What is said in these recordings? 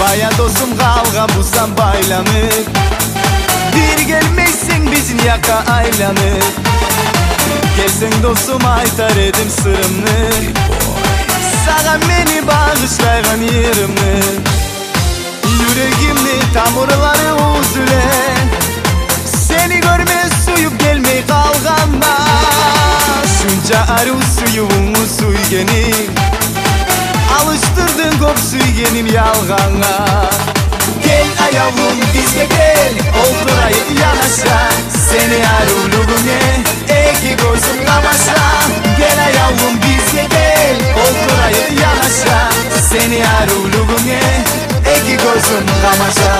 Baya dostum kalgan bulsam baylanır. Bir gelmezsen bizim yaka aylanır. Gelsen dostum aytar edim sırımını. Sana beni bağışlayan yerimni. Yüreğimni tam oraları uzule. Seni görmez suyup gelmey kalganma. Şunca arı suyumu suygenim. Alıştırdın kop suygenim yalgana. Gel ayavrum bizge gel, oturayım yanaşa. Seni aruluğune, eki gözüm kamaşa. Gel ayavrum bizge gel, oturayım yanaşa. Seni aruluğune, eki gözüm kamaşa.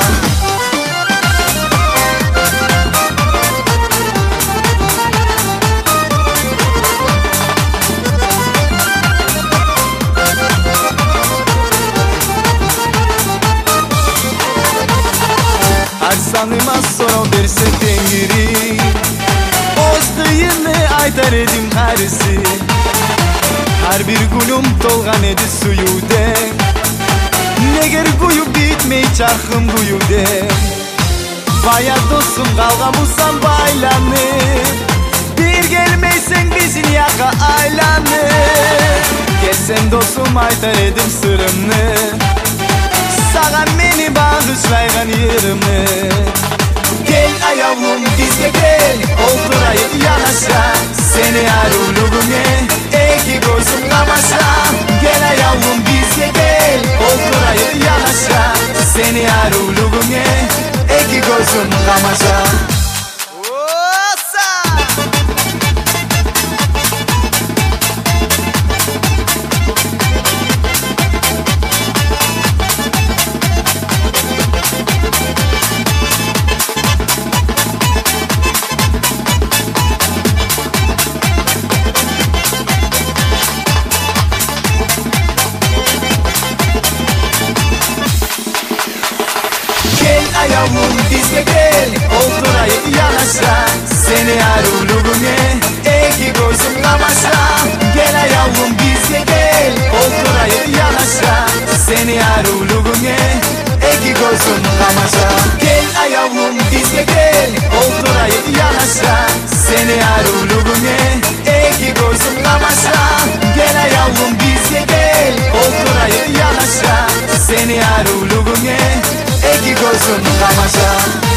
Arsanıma sonra derse dengiri. Ozduyunu aytar edim harisi. Her bir günüm tolgan edi suyu de. Neger kuyu bitmey çarkım kuyu de. Baya dostum kalgan bulsam baylanır. Bir gelmeysen bizim yaka aylanır. Gelsen dostum aytar edim sırrımını. Sana beni bağışlayan yerimni. Gel ayavrum bizge gel, oturayım yanaşa. Seni aruluğune, eki gözüm kamaşa. Gel ayavrum bizge gel, oturayım yanaşa. Seni aruluğune, eki gözüm kamaşa. Ayavrum bizge gel, oturayım yanaşa. Seni aruluğune, eki gözüm kamaşa. Gel ayavrum bizge gel, oturayım yanaşa. Seni aruluğune, eki gözüm kamaşa. Gel ayavrum bizge gel, oturayım yanaşa. Seni aruluğune, eki gözüm kamaşa. Gel ayavrum bizge gel, oturayım yanaşa. Seni aruluğune, eki gözüm kamaşa.